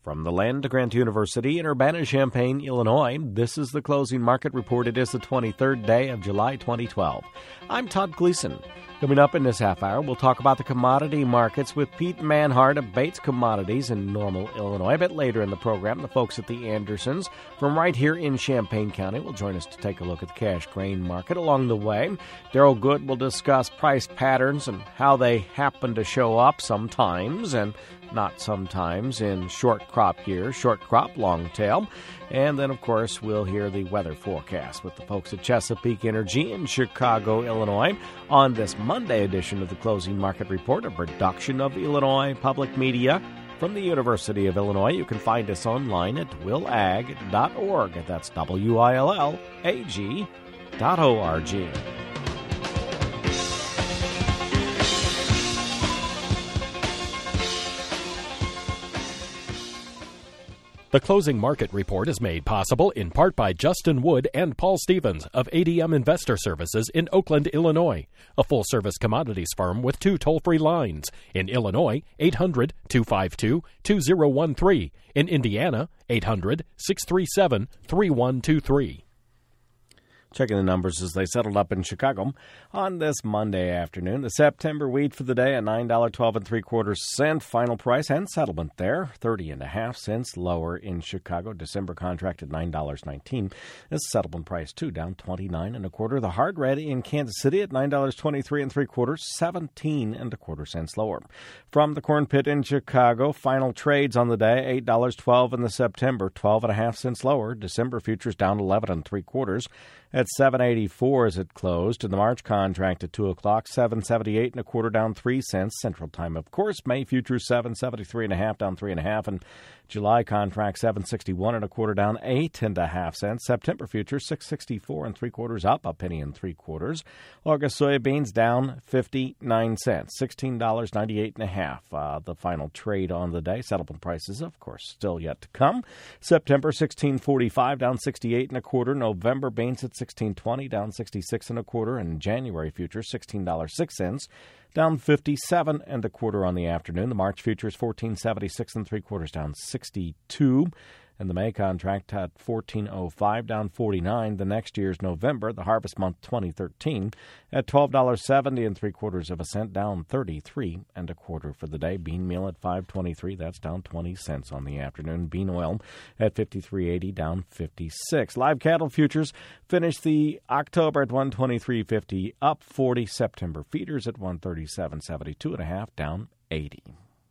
From the land of Grant University in Urbana-Champaign, Illinois, this is the Closing Market Report. It is the 23rd day of July 2012. I'm Todd Gleason. Coming up in this half hour, we'll talk about the commodity markets with Pete Manhart of Bates Commodities in Normal, Illinois. A bit later in the program, the folks at the Andersons from right here in Champaign County will join us to take a look at the cash grain market. Along the way, Daryl Good will discuss price patterns and how they happen to show up sometimes and not sometimes in short crop years, short crop, long tail. And then, of course, we'll hear the weather forecast with the folks at Chesapeake Energy in Chicago, Illinois, on this Monday edition of the Closing Market Report, a production of Illinois Public Media from the University of Illinois. You can find us online at willag.org. That's WILLAG.org. The Closing Market Report is made possible in part by Justin Wood and Paul Stevens of ADM Investor Services in Oakland, Illinois, a full-service commodities firm with 2 toll-free lines. In Illinois, 800-252-2013. In Indiana, 800-637-3123. Checking the numbers as they settled up in Chicago on this Monday afternoon. The September wheat for the day at $9.1275. Final price and settlement there, 30.5 cents lower in Chicago. December contract at $9.19. This settlement price too down 29.25. The hard red in Kansas City at $9.2375, 17.25 cents lower. From the corn pit in Chicago, final trades on the day $8.12 in the September, 12.5 cents lower. December futures down 11.75. At 7.84 as it closed. In the March contract at 2 o'clock, 7.78.25 down 3 cents. Central time, of course. May futures 7.73.5 down 3.5, and July contract 7.61.25 down 8.5 cents. September futures 6.64.75 up a penny and 3/4. August soybeans down 59 cents, $16.98.5. The final trade on the day. Settlement prices, of course, still yet to come. September 16.45 down 68.25. November beans at 16.20 down 66.25, and January futures $16.06 down 57.25 on the afternoon. The March futures 14.76.75 down 62, and the May contract at 14.05 down 49. The next year's November, the harvest month 2013, at $12.7075 down 33.25 for the day. Bean meal at 5.23, that's down 20 cents on the afternoon. Bean oil at 53.80 down 56. Live cattle futures finished the October at 123.50 up 40. September feeders at 137.72.5 down 80.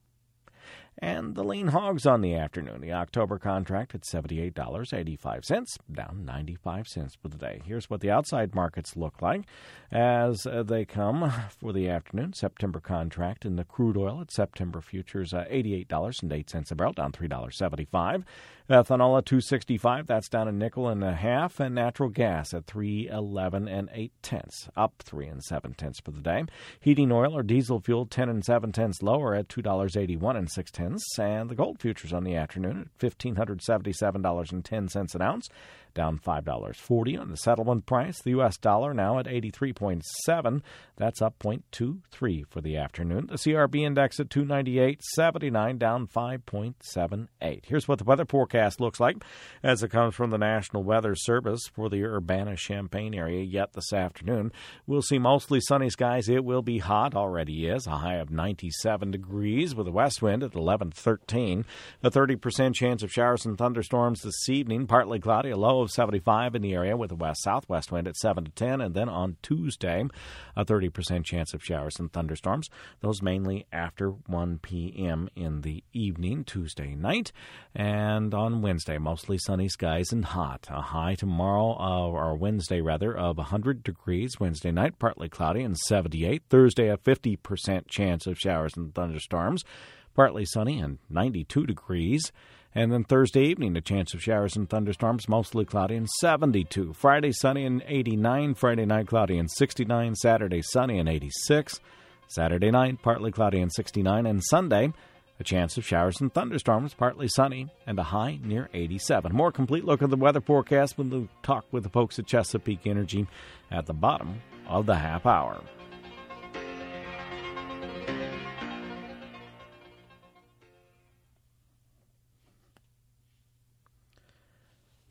And the lean hogs on the afternoon. The October contract at $78.85, down 95 cents for the day. Here's what the outside markets look like as they come for the afternoon. September contract in the crude oil at September futures $88.08 a barrel, down $3.75. Ethanol at $2.65, that's down a nickel and a half, and natural gas at $3.11 8/10, up 3 7/10 for the day. Heating oil or diesel fuel 10 7/10 lower at $2.81 6/10, and the gold futures on the afternoon at $1,577.10 an ounce, down $5.40 on the settlement price. The U.S. dollar now at 83.7. That's up 0.23 for the afternoon. The CRB index at 298.79, down 5.78. Here's what the weather forecast looks like as it comes from the National Weather Service for the Urbana-Champaign area. Yet this afternoon, we'll see mostly sunny skies. It will be hot, already is, a high of 97 degrees with a west wind at 11-13. A 30% chance of showers and thunderstorms this evening, partly cloudy, a low of 75 in the area with a west-southwest wind at 7-10. And then on Tuesday, a 30% chance of showers and thunderstorms, those mainly after 1 p.m. in the evening, Tuesday night. And on Wednesday, mostly sunny skies and hot. A high tomorrow, or Wednesday rather, of 100 degrees. Wednesday night, partly cloudy and 78. Thursday, a 50% chance of showers and thunderstorms, partly sunny and 92 degrees. And then Thursday evening, a chance of showers and thunderstorms, mostly cloudy and 72. Friday, sunny and 89. Friday night, cloudy and 69. Saturday, sunny and 86. Saturday night, partly cloudy and 69. And Sunday, a chance of showers and thunderstorms, partly sunny, and a high near 87. More complete look at the weather forecast when we talk with the folks at Chesapeake Energy at the bottom of the half hour.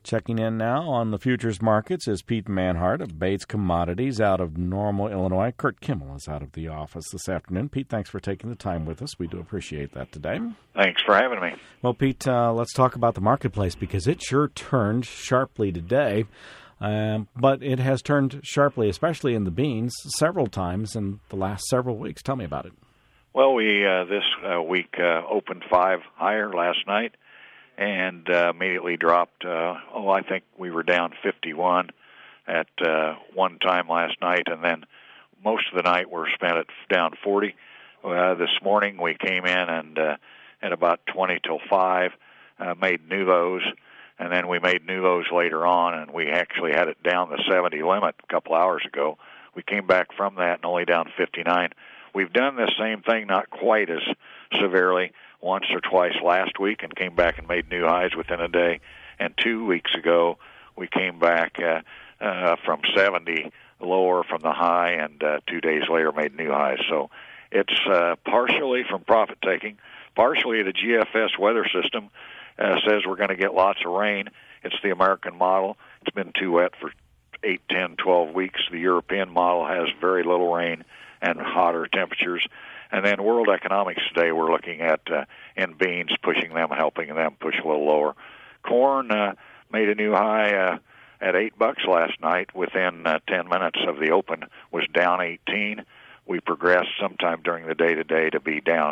Checking in now on the futures markets is Pete Manhart of Bates Commodities out of Normal, Illinois. Kurt Kimmel is out of the office this afternoon. Pete, thanks for taking the time with us. We do appreciate that today. Thanks for having me. Well, Pete, let's talk about the marketplace because it sure turned sharply today. But it has turned sharply, especially in the beans, several times in the last several weeks. Tell me about it. Well, we this week opened 5 higher last night and immediately dropped. I think we were down 51 at one time last night, and then most of the night we're spent at down 40. This morning we came in and at about 20 till 5 made new lows, and then we made new lows later on, and we actually had it down the 70 limit a couple hours ago. We came back from that and only down 59. We've done this same thing, not quite as severely, once or twice last week and came back and made new highs within a day. And 2 weeks ago, we came back from 70 lower from the high, and 2 days later made new highs. So it's partially from profit taking, partially the GFS weather system says we're going to get lots of rain. It's the American model. It's been too wet for 8, 10, 12 weeks. The European model has very little rain and hotter temperatures. And then world economics today, we're looking at in beans, pushing them, helping them push a little lower. Corn made a new high at $8 last night. Within 10 minutes of the open, was down 18. We progressed sometime during the day today to be down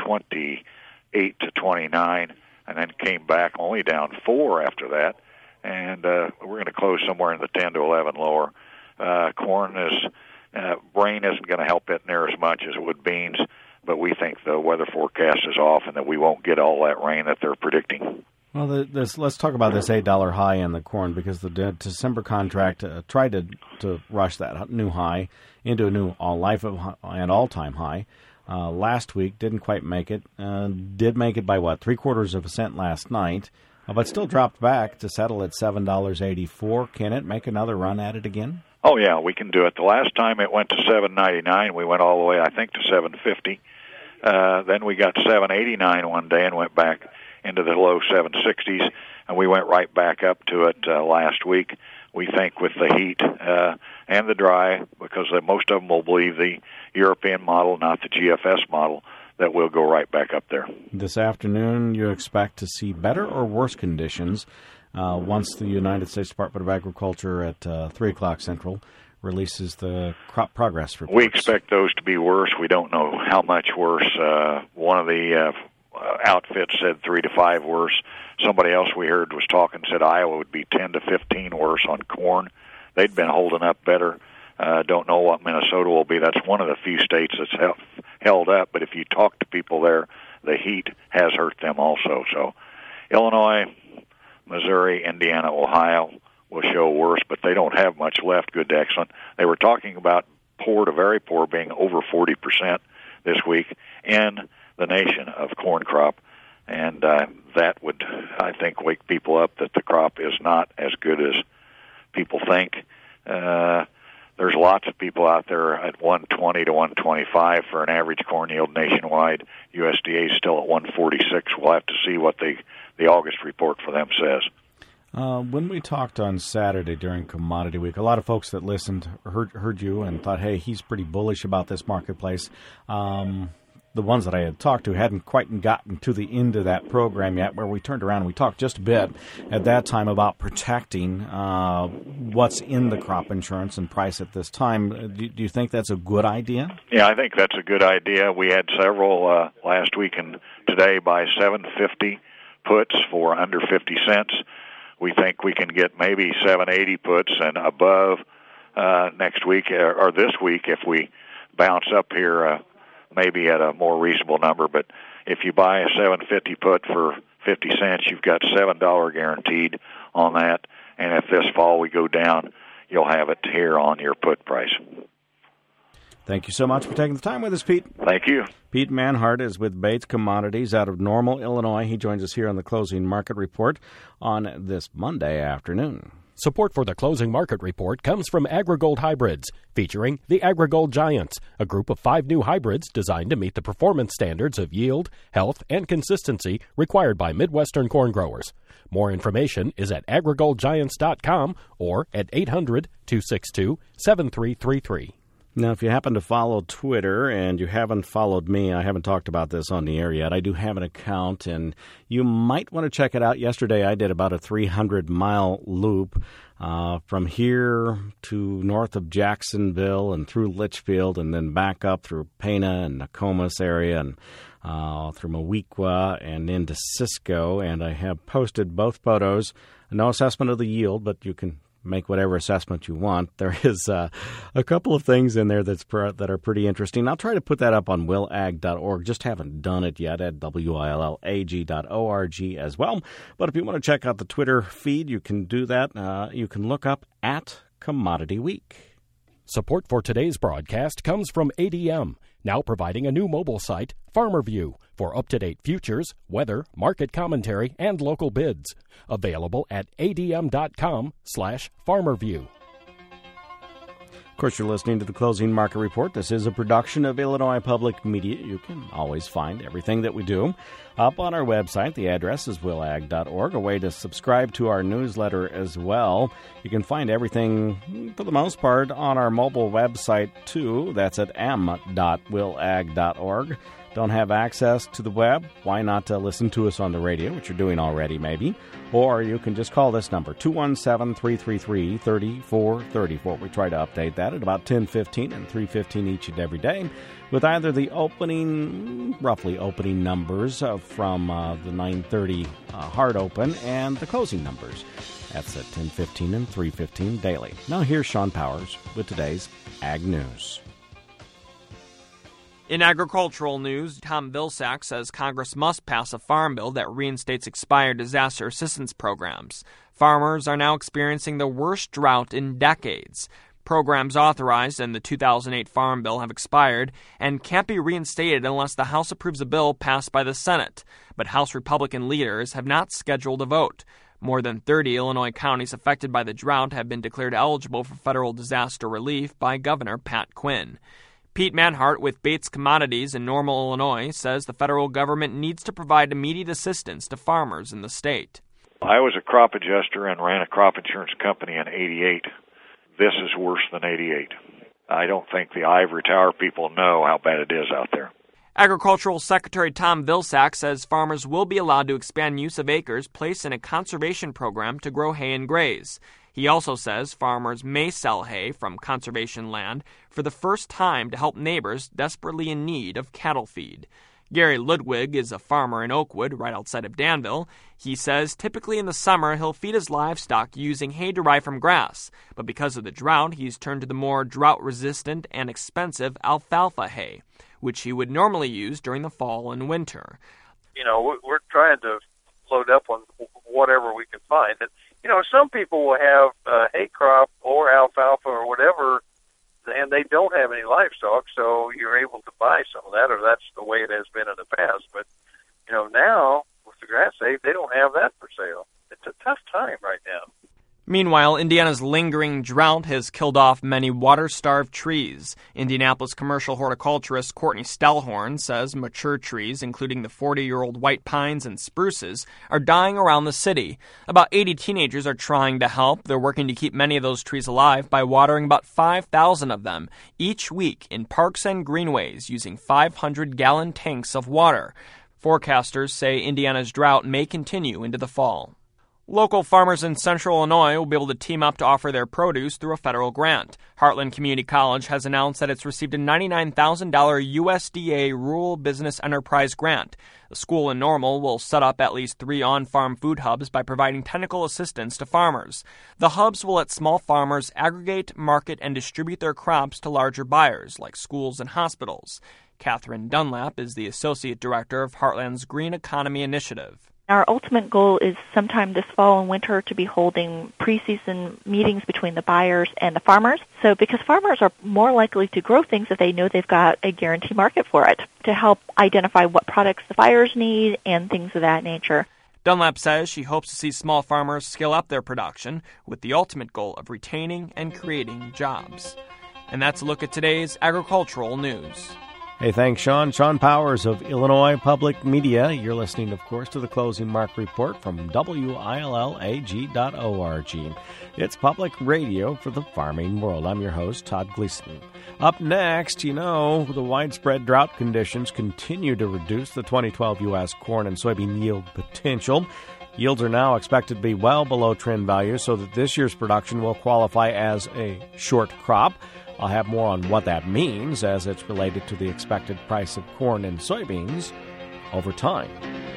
28 to 29, and then came back only down 4 after that. And we're going to close somewhere in the 10 to 11 lower. Corn is rain isn't going to help it near as much as it would beans, but we think the weather forecast is off and that we won't get all that rain that they're predicting. Well, let's talk about this $8 high in the corn, because the December contract tried to rush that new high into a new all-time high. Last week didn't quite make it. Did make it by 0.75 cents last night, but still dropped back to settle at $7.84. Can it make another run at it again? Oh, yeah, we can do it. The last time it went to $7.99, we went all the way, I think, to $7.50. Then we got $7.89 one day and went back into the low 760s, and we went right back up to it last week. We think with the heat and the dry, because most of them will believe the European model, not the GFS model, that we'll go right back up there. This afternoon, you expect to see better or worse conditions once the United States Department of Agriculture at 3 o'clock Central releases the crop progress reports? We expect those to be worse. We don't know how much worse. One of the outfits said 3 to 5 worse. Somebody else we heard was talking, said Iowa would be 10 to 15 worse on corn. They'd been holding up better. Don't know what Minnesota will be. That's one of the few states that's held up, but if you talk to people there, the heat has hurt them also. So Illinois, Missouri, Indiana, Ohio will show worse, but they don't have much left, good to excellent. They were talking about poor to very poor being over 40% this week in the nation of corn crop, and that would, I think, wake people up that the crop is not as good as people think. There's lots of people out there at 120 to 125 for an average corn yield nationwide. USDA is still at 146. We'll have to see what the August report for them says. When we talked on Saturday during Commodity Week, a lot of folks that listened heard you and thought, hey, he's pretty bullish about this marketplace. The ones that I had talked to hadn't quite gotten to the end of that program yet, where we turned around and we talked just a bit at that time about protecting what's in the crop insurance and price at this time. Do you think that's a good idea? Yeah, I think that's a good idea. We had several last week and today by $7.50 puts for under 50 cents. We think we can get maybe $7.80 puts and above next week or this week if we bounce up here maybe at a more reasonable number. But if you buy a $7.50 put for 50 cents, you've got $7 guaranteed on that. And if this fall we go down, you'll have it here on your put price. Thank you so much for taking the time with us, Pete. Thank you. Pete Manhart is with Bates Commodities out of Normal, Illinois. He joins us here on the Closing Market Report on this Monday afternoon. Support for the Closing Market Report comes from AgriGold Hybrids, featuring the AgriGold Giants, a group of 5 new hybrids designed to meet the performance standards of yield, health, and consistency required by Midwestern corn growers. More information is at agrigoldgiants.com or at 800-262-7333. Now, if you happen to follow Twitter and you haven't followed me, I haven't talked about this on the air yet. I do have an account, and you might want to check it out. Yesterday, I did about a 300-mile loop from here to north of Jacksonville and through Litchfield and then back up through Pana and Nokomis area and through Moweaqua and into Cisco. And I have posted both photos. No assessment of the yield, but you can make whatever assessment you want. There is a couple of things in there that are pretty interesting. I'll try to put that up on willag.org. Just haven't done it yet at willag.org as well. But if you want to check out the Twitter feed, you can do that. You can look up at Commodity Week. Support for today's broadcast comes from ADM, now providing a new mobile site, FarmerView, for up-to-date futures, weather, market commentary, and local bids. Available at adm.com/FarmerView. Of course, you're listening to the Closing Market Report. This is a production of Illinois Public Media. You can always find everything that we do up on our website. The address is willag.org, a way to subscribe to our newsletter as well. You can find everything, for the most part, on our mobile website, too. That's at m.willag.org. Don't have access to the web? Why not listen to us on the radio, which you're doing already maybe? Or you can just call this number, 217-333-3434. We try to update that at about 10:15 and 3:15 each and every day with either the roughly opening numbers from the 9:30 hard open and the closing numbers. That's at 10:15 and 3:15 daily. Now here's Sean Powers with today's Ag News. In agricultural news, Tom Vilsack says Congress must pass a farm bill that reinstates expired disaster assistance programs. Farmers are now experiencing the worst drought in decades. Programs authorized in the 2008 Farm Bill have expired and can't be reinstated unless the House approves a bill passed by the Senate. But House Republican leaders have not scheduled a vote. More than 30 Illinois counties affected by the drought have been declared eligible for federal disaster relief by Governor Pat Quinn. Pete Manhart with Bates Commodities in Normal, Illinois, says the federal government needs to provide immediate assistance to farmers in the state. I was a crop adjuster and ran a crop insurance company in '88. This is worse than '88. I don't think the ivory tower people know how bad it is out there. Agricultural Secretary Tom Vilsack says farmers will be allowed to expand use of acres placed in a conservation program to grow hay and graze. He also says farmers may sell hay from conservation land for the first time to help neighbors desperately in need of cattle feed. Gary Ludwig is a farmer in Oakwood, right outside of Danville. He says typically in the summer he'll feed his livestock using hay derived from grass, but because of the drought, he's turned to the more drought-resistant and expensive alfalfa hay, which he would normally use during the fall and winter. You know, we're trying to load up on whatever we can find. And, you know, some people will have hay crop or alfalfa or whatever, and they don't have any livestock, so you're able to buy some of that, or that's the way it has been in the past. But, you know, now, with the grass hay, they don't have that for sale. It's a tough time right now. Meanwhile, Indiana's lingering drought has killed off many water-starved trees. Indianapolis commercial horticulturist Courtney Stellhorn says mature trees, including the 40-year-old white pines and spruces, are dying around the city. About 80 teenagers are trying to help. They're working to keep many of those trees alive by watering about 5,000 of them each week in parks and greenways using 500-gallon tanks of water. Forecasters say Indiana's drought may continue into the fall. Local farmers in central Illinois will be able to team up to offer their produce through a federal grant. Heartland Community College has announced that it's received a $99,000 USDA Rural Business Enterprise grant. The school in Normal will set up at least 3 on-farm food hubs by providing technical assistance to farmers. The hubs will let small farmers aggregate, market, and distribute their crops to larger buyers, like schools and hospitals. Catherine Dunlap is the Associate Director of Heartland's Green Economy Initiative. Our ultimate goal is sometime this fall and winter to be holding preseason meetings between the buyers and the farmers. So because farmers are more likely to grow things if they know they've got a guaranteed market for it, to help identify what products the buyers need and things of that nature. Dunlap says she hopes to see small farmers scale up their production with the ultimate goal of retaining and creating jobs. And that's a look at today's agricultural news. Hey, thanks, Sean. Sean Powers of Illinois Public Media. You're listening, of course, to the Closing Market Report from WILLAG.org. It's public radio for the farming world. I'm your host, Todd Gleason. Up next, the widespread drought conditions continue to reduce the 2012 U.S. corn and soybean yield potential. Yields are now expected to be well below trend values, so that this year's production will qualify as a short crop. I'll have more on what that means as it's related to the expected price of corn and soybeans over time.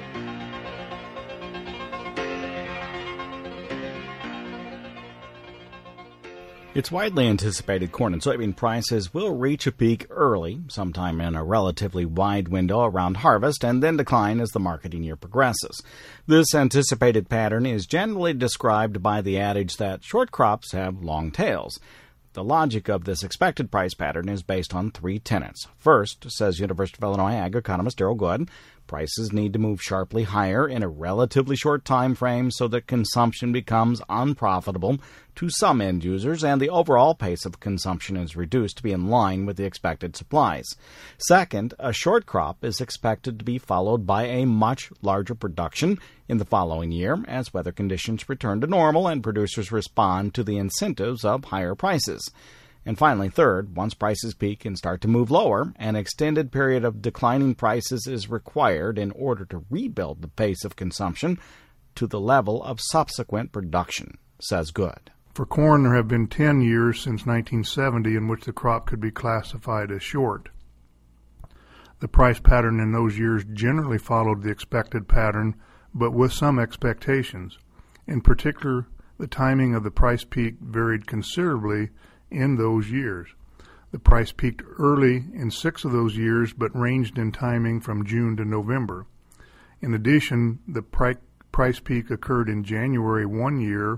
It's widely anticipated corn and soybean prices will reach a peak early, sometime in a relatively wide window around harvest, and then decline as the marketing year progresses. This anticipated pattern is generally described by the adage that short crops have long tails. The logic of this expected price pattern is based on three tenets. First, says University of Illinois ag economist Darrell Good, prices need to move sharply higher in a relatively short time frame so that consumption becomes unprofitable to some end users and the overall pace of consumption is reduced to be in line with the expected supplies. Second, a short crop is expected to be followed by a much larger production in the following year as weather conditions return to normal and producers respond to the incentives of higher prices. And finally, third, once prices peak and start to move lower, an extended period of declining prices is required in order to rebuild the pace of consumption to the level of subsequent production, says Good. For corn, there have been 10 years since 1970 in which the crop could be classified as short. The price pattern in those years generally followed the expected pattern, but with some expectations. In particular, the timing of the price peak varied considerably in those years. The price peaked early in 6 of those years, but ranged in timing from June to November. In addition, the price peak occurred in January one year,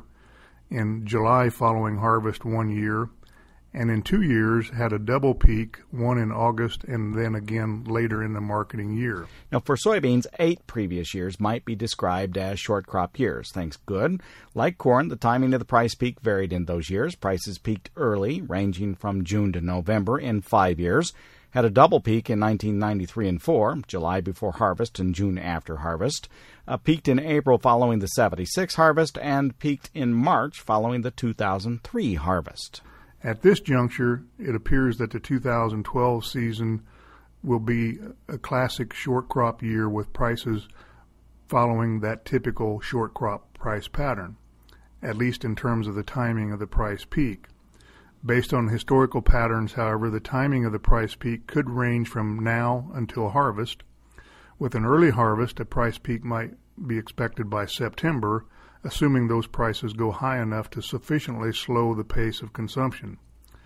in July following harvest one year, and in 2 years had a double peak, one in August and then again later in the marketing year. Now, for soybeans, 8 previous years might be described as short crop years. Thanks, Good. Like corn, the timing of the price peak varied in those years. Prices peaked early, ranging from June to November in 5 years. Had a double peak in 1993 and 4, July before harvest and June after harvest. Peaked in April following the 76 harvest, and peaked in March following the 2003 harvest. At this juncture, it appears that the 2012 season will be a classic short crop year with prices following that typical short crop price pattern, at least in terms of the timing of the price peak. Based on historical patterns, however, the timing of the price peak could range from now until harvest. With an early harvest, a price peak might be expected by September, assuming those prices go high enough to sufficiently slow the pace of consumption.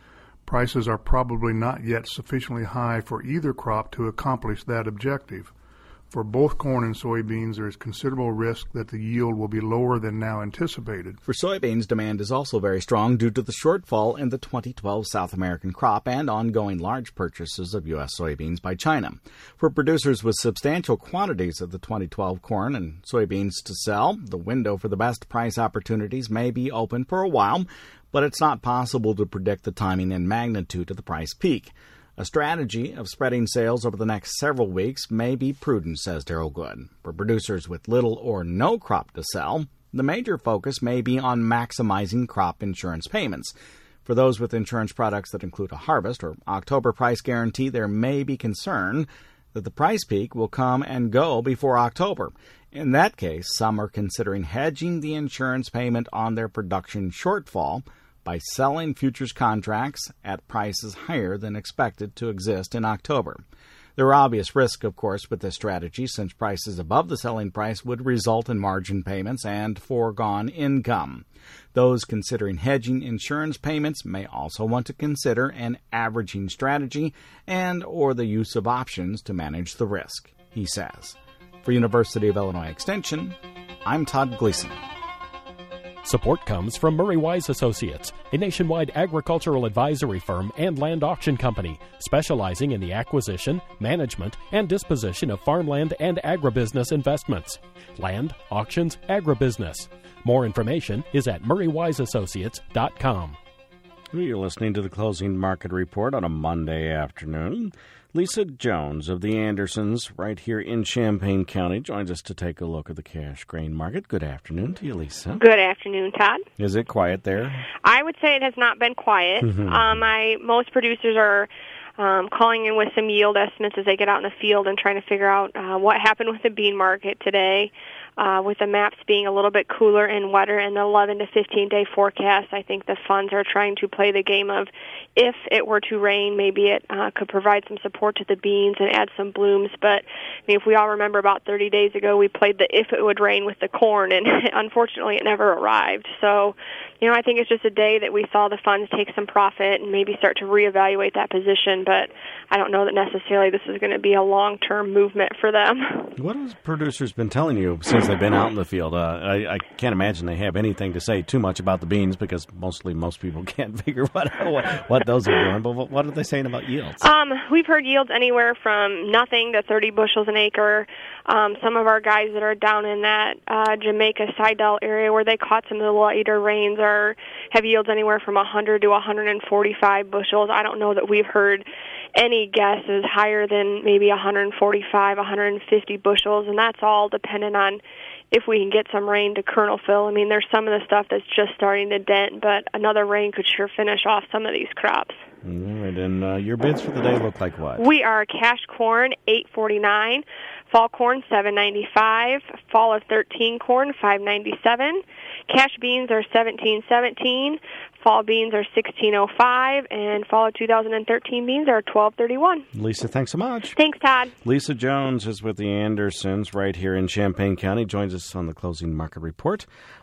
Prices are probably not yet sufficiently high for either crop to accomplish that objective. For both corn and soybeans, there is considerable risk that the yield will be lower than now anticipated. For soybeans, demand is also very strong due to the shortfall in the 2012 South American crop and ongoing large purchases of U.S. soybeans by China. For producers with substantial quantities of the 2012 corn and soybeans to sell, the window for the best price opportunities may be open for a while, but it's not possible to predict the timing and magnitude of the price peak. A strategy of spreading sales over the next several weeks may be prudent, says Darrell Good. For producers with little or no crop to sell, the major focus may be on maximizing crop insurance payments. For those with insurance products that include a harvest or October price guarantee, there may be concern that the price peak will come and go before October. In that case, some are considering hedging the insurance payment on their production shortfall by selling futures contracts at prices higher than expected to exist in October. There are obvious risks, of course, with this strategy, since prices above the selling price would result in margin payments and foregone income. Those considering hedging insurance payments may also want to consider an averaging strategy and or the use of options to manage the risk, he says. For University of Illinois Extension, I'm Todd Gleason. Support comes from Murray Wise Associates, a nationwide agricultural advisory firm and land auction company specializing in the acquisition, management, and disposition of farmland and agribusiness investments. Land, auctions, agribusiness. More information is at murraywiseassociates.com. You're listening to the Closing Market Report on a Monday afternoon. Lisa Jones of the Andersons right here in Champaign County joins us to take a look at the cash grain market. Good afternoon to you, Lisa. Good afternoon, Todd. Is it quiet there? I would say it has not been quiet. Most producers are calling in with some yield estimates as they get out in the field and trying to figure out what happened with the bean market today. With the maps being a little bit cooler and wetter in the 11 to 15-day forecast, I think the funds are trying to play the game of if it were to rain, maybe it could provide some support to the beans and add some blooms. But if we all remember about 30 days ago, we played the if it would rain with the corn, and unfortunately it never arrived. So, I think it's just a day that we saw the funds take some profit and maybe start to reevaluate that position. But I don't know that necessarily this is going to be a long-term movement for them. What have producers been telling you since they've been out in the field? I can't imagine they have anything to say too much about the beans because most people can't figure what those are doing. But what are they saying about yields? We've heard yields anywhere from nothing to 30 bushels an acre. Some of our guys that are down in that Jamaica Sidell area where they caught some of the lighter rains have yields anywhere from 100 to 145 bushels. I don't know that we've heard any guesses higher than maybe 145, 150 bushels, and that's all dependent on if we can get some rain to kernel fill. There's some of the stuff that's just starting to dent, but another rain could sure finish off some of these crops. All right, and your bids for the day look like what? We are cash corn, $8.49, fall corn, $7.95, fall of 13 corn, $5.97, cash beans are $17.17, fall beans are $16.05, and fall of 2013 beans are $12.31. Lisa, thanks so much. Thanks, Todd. Lisa Jones is with the Andersons right here in Champaign County. Joins us on the Closing Market Report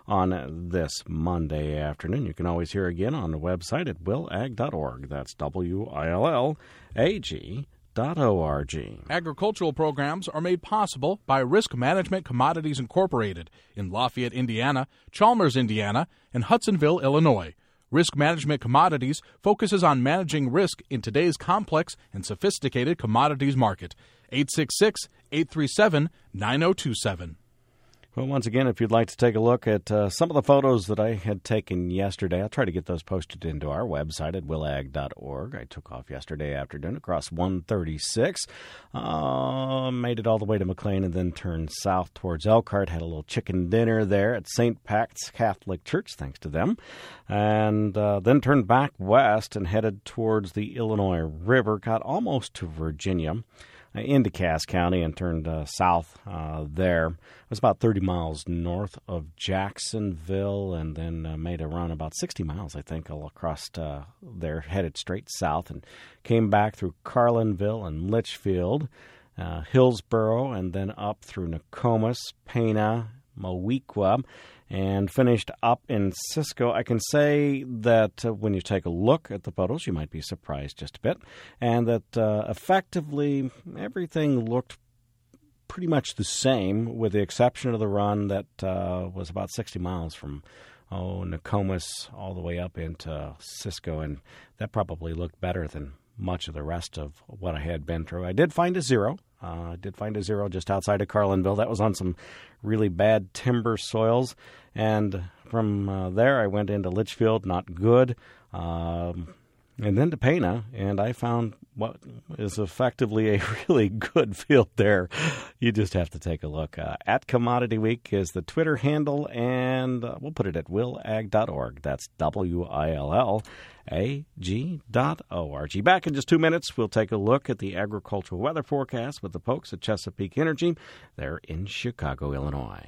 on this Monday afternoon. You can always hear again on the website at willag.org. That's WILLAG.org. Agricultural programs are made possible by Risk Management Commodities Incorporated in Lafayette, Indiana, Chalmers, Indiana, and Hudsonville, Illinois. Risk Management Commodities focuses on managing risk in today's complex and sophisticated commodities market. 866-837-9027. Well, once again, if you'd like to take a look at some of the photos that I had taken yesterday, I'll try to get those posted into our website at willag.org. I took off yesterday afternoon across 136, made it all the way to McLean, and then turned south towards Elkhart. Had a little chicken dinner there at St. Pat's Catholic Church, thanks to them, and then turned back west and headed towards the Illinois River, got almost to Virginia, into Cass County, and turned south there. It was about 30 miles north of Jacksonville, and then made a run about 60 miles, I think, all across there, headed straight south, and came back through Carlinville and Litchfield, Hillsboro, and then up through Nokomis, Pana, Moweaqua, and finished up in Cisco. I can say that when you take a look at the photos, you might be surprised just a bit, and that effectively everything looked pretty much the same, with the exception of the run that was about 60 miles from Nokomis all the way up into Cisco, and that probably looked better than much of the rest of what I had been through. I did find a zero. Just outside of Carlinville. That was on some really bad timber soils. And from there, I went into Litchfield, not good, and then to Pana, and I found what is effectively a really good field there. You just have to take a look. At Commodity Week is the Twitter handle, and we'll put it at willag.org. That's WILLAG.org. Back in just 2 minutes, we'll take a look at the agricultural weather forecast with the folks at Chesapeake Energy. They're in Chicago, Illinois.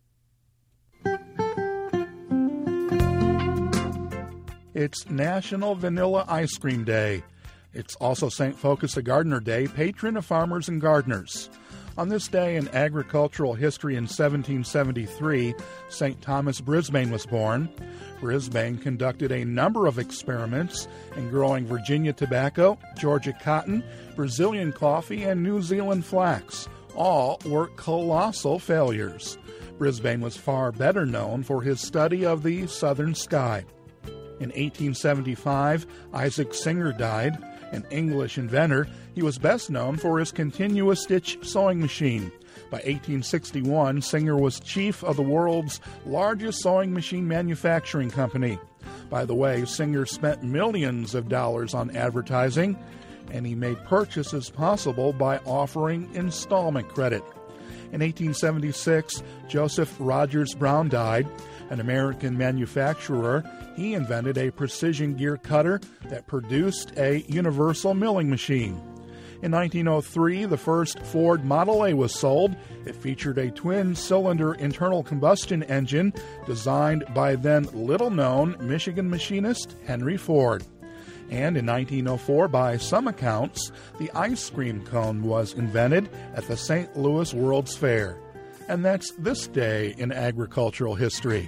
It's National Vanilla Ice Cream Day. It's also St. Focus the Gardener Day, patron of farmers and gardeners. On this day in agricultural history in 1773, St. Thomas Brisbane was born. Brisbane conducted a number of experiments in growing Virginia tobacco, Georgia cotton, Brazilian coffee, and New Zealand flax. All were colossal failures. Brisbane was far better known for his study of the southern sky. In 1875, Isaac Singer died. An English inventor, he was best known for his continuous stitch sewing machine. By 1861, Singer was chief of the world's largest sewing machine manufacturing company. By the way, Singer spent millions of dollars on advertising, and he made purchases possible by offering installment credit. In 1876, Joseph Rogers Brown died. An American manufacturer, he invented a precision gear cutter that produced a universal milling machine. In 1903, the first Ford Model A was sold. It featured a twin-cylinder internal combustion engine designed by then little-known Michigan machinist Henry Ford. And in 1904, by some accounts, the ice cream cone was invented at the St. Louis World's Fair. And that's this day in agricultural history.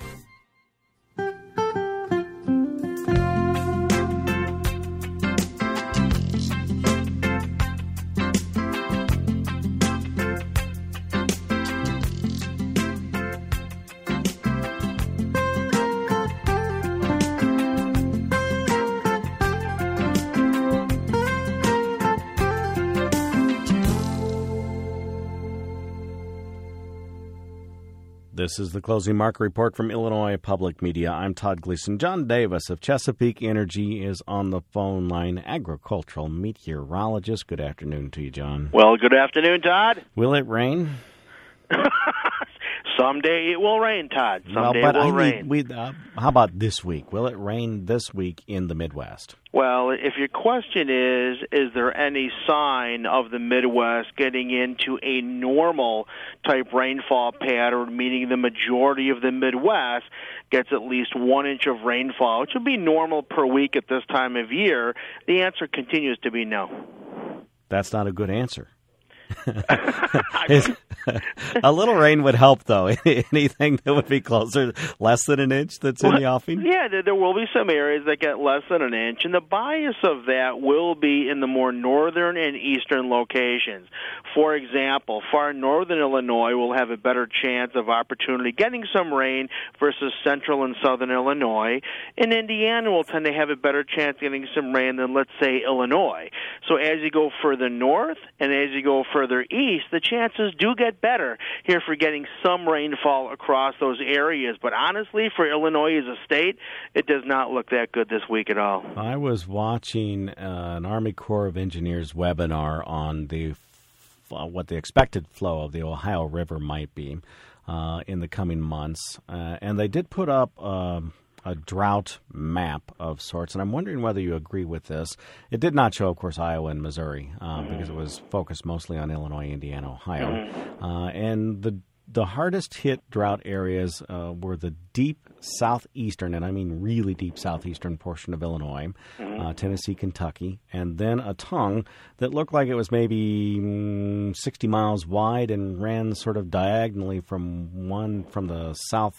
This is the closing market report from Illinois Public Media. I'm Todd Gleason. John Davis of Chesapeake Energy is on the phone line, agricultural meteorologist. Good afternoon to you, John. Well, good afternoon, Todd. Will it rain? Someday it will rain, Todd. Someday it will rain. How about this week? Will it rain this week in the Midwest? Well, if your question is there any sign of the Midwest getting into a normal type rainfall pattern, meaning the majority of the Midwest gets at least 1 inch of rainfall, which would be normal per week at this time of year, the answer continues to be no. That's not a good answer. A little rain would help, though. Anything that would be closer, less than an inch that's in the offing? Yeah, there will be some areas that get less than an inch, and the bias of that will be in the more northern and eastern locations. For example, far northern Illinois will have a better chance of opportunity getting some rain versus central and southern Illinois, and Indiana will tend to have a better chance of getting some rain than, let's say, Illinois. So as you go further north and as you go further east, the chances do get better here for getting some rainfall across those areas. But honestly, for Illinois as a state, it does not look that good this week at all. I was watching an Army Corps of Engineers webinar on what the expected flow of the Ohio River might be in the coming months, and they did put up a drought map of sorts, and I'm wondering whether you agree with this. It did not show, of course, Iowa and Missouri because it was focused mostly on Illinois, Indiana, Ohio. And the hardest hit drought areas were the deep southeastern, and I mean really deep southeastern portion of Illinois, Tennessee, Kentucky, and then a tongue that looked like it was maybe 60 miles wide and ran sort of diagonally from the south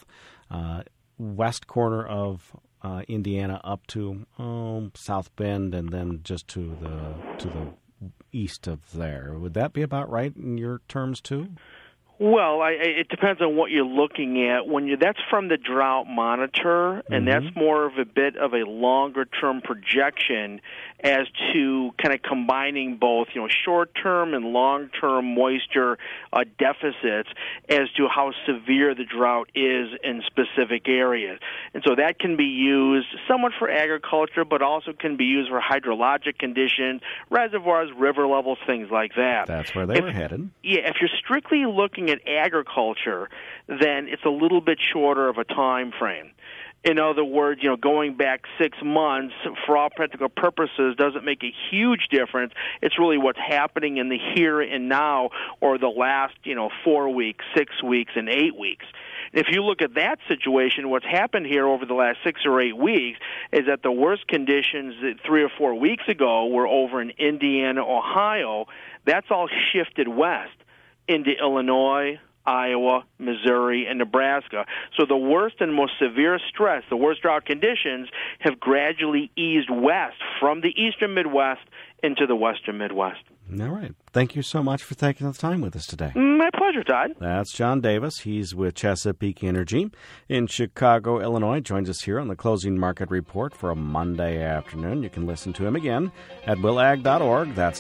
west corner of Indiana up to South Bend, and then just to the east of there. Would that be about right in your terms too? Well, it depends on what you're looking at. That's from the drought monitor, and that's more of a bit of a longer-term projection as to kind of combining both, short-term and long-term moisture deficits as to how severe the drought is in specific areas. And so that can be used somewhat for agriculture, but also can be used for hydrologic conditions, reservoirs, river levels, things like that. That's where they were headed. Yeah, if you're strictly looking at agriculture, then it's a little bit shorter of a time frame. In other words, going back 6 months for all practical purposes doesn't make a huge difference. It's really what's happening in the here and now, or the last 4 weeks, 6 weeks, and 8 weeks. If you look at that situation, what's happened here over the last 6 or 8 weeks is that the worst conditions 3 or 4 weeks ago were over in Indiana, Ohio. That's all shifted west into Illinois, Iowa, Missouri, and Nebraska. So the worst and most severe stress, the worst drought conditions, have gradually eased west from the eastern Midwest into the western Midwest. All right. Thank you so much for taking the time with us today. My pleasure, Todd. That's John Davis. He's with Chesapeake Energy in Chicago, Illinois. Joins us here on the Closing Market Report for a Monday afternoon. You can listen to him again at willag.org. That's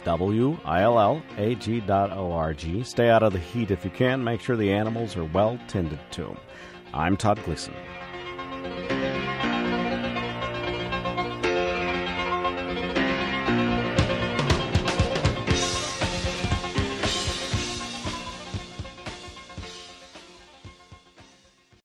WILLAG.org. Stay out of the heat if you can. Make sure the animals are well tended to. I'm Todd Gleason.